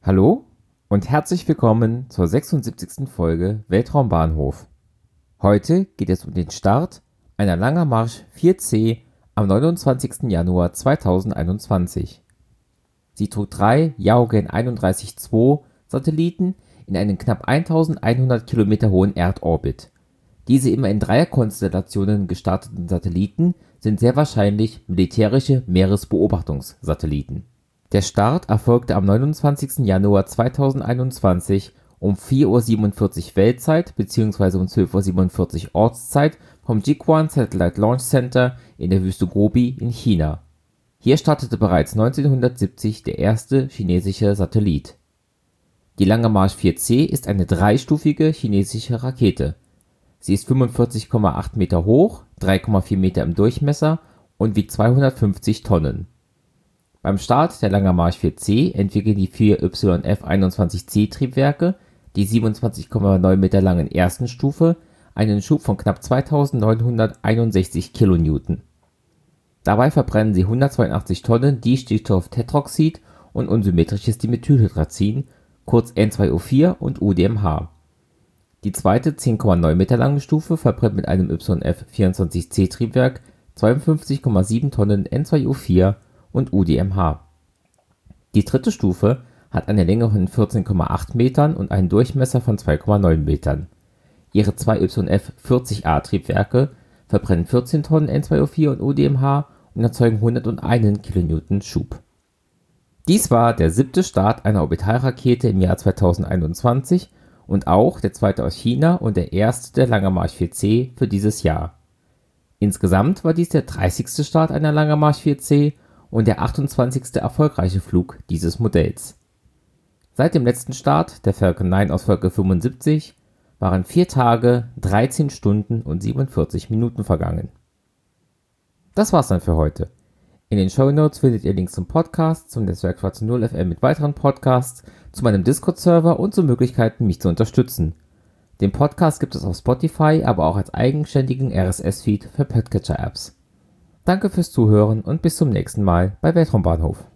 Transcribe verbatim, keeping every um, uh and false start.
Hallo und herzlich willkommen zur sechsundsiebzigsten Folge Weltraumbahnhof. Heute geht es um den Start einer Langer Marsch vier C am neunundzwanzigsten Januar zweitausendeinundzwanzig. Sie trug drei Yaogan einunddreißig zwei Satelliten in einen knapp eintausendeinhundert Kilometer hohen Erdorbit. Diese immer in Dreierkonstellationen gestarteten Satelliten sind sehr wahrscheinlich militärische Meeresbeobachtungssatelliten. Der Start erfolgte am neunundzwanzigsten Januar zweitausendeinundzwanzig um vier Uhr siebenundvierzig Weltzeit bzw. um zwölf Uhr siebenundvierzig Ortszeit vom Jiuquan Satellite Launch Center in der Wüste Gobi in China. Hier startete bereits neunzehnhundertsiebzig der erste chinesische Satellit. Die Langer Marsch vier C ist eine dreistufige chinesische Rakete. Sie ist fünfundvierzig Komma acht Meter hoch, drei Komma vier Meter im Durchmesser und wiegt zweihundertfünfzig Tonnen. Beim Start der Langer Marsch vier C entwickeln die vier Y F einundzwanzig C Triebwerke, die siebenundzwanzig Komma neun Meter langen ersten Stufe, einen Schub von knapp zweitausendneunhunderteinundsechzig Kilonewton. Dabei verbrennen sie hundertzweiundachtzig Tonnen Distickstofftetroxid und unsymmetrisches Dimethylhydrazin, kurz N zwei O vier und U D M H. Die zweite zehn Komma neun Meter lange Stufe verbrennt mit einem Y F vierundzwanzig C Triebwerk zweiundfünfzig Komma sieben Tonnen N zwei O vier und U D M H. Die dritte Stufe hat eine Länge von vierzehn Komma acht Metern und einen Durchmesser von zwei Komma neun Metern. Ihre zwei Y F vierzig A Triebwerke verbrennen vierzehn Tonnen N zwei O vier und U D M H und erzeugen hunderteins Kilonewton Schub. Dies war der siebte Start einer Orbitalrakete im Jahr zweitausendeinundzwanzig und auch der zweite aus China und der erste der Langer Marsch vier C für dieses Jahr. Insgesamt war dies der dreißigste Start einer Langer Marsch vier C und der achtundzwanzigste erfolgreiche Flug dieses Modells. Seit dem letzten Start, der Falcon neun aus Folge fünfundsiebzig, waren vier Tage, dreizehn Stunden und siebenundvierzig Minuten vergangen. Das war's dann für heute. In den Shownotes findet ihr Links zum Podcast, zum Netzwerk Schwarze Null F M mit weiteren Podcasts, zu meinem Discord-Server und zu Möglichkeiten, mich zu unterstützen. Den Podcast gibt es auf Spotify, aber auch als eigenständigen R S S-Feed für Podcatcher-Apps. Danke fürs Zuhören und bis zum nächsten Mal bei Weltraumbahnhof.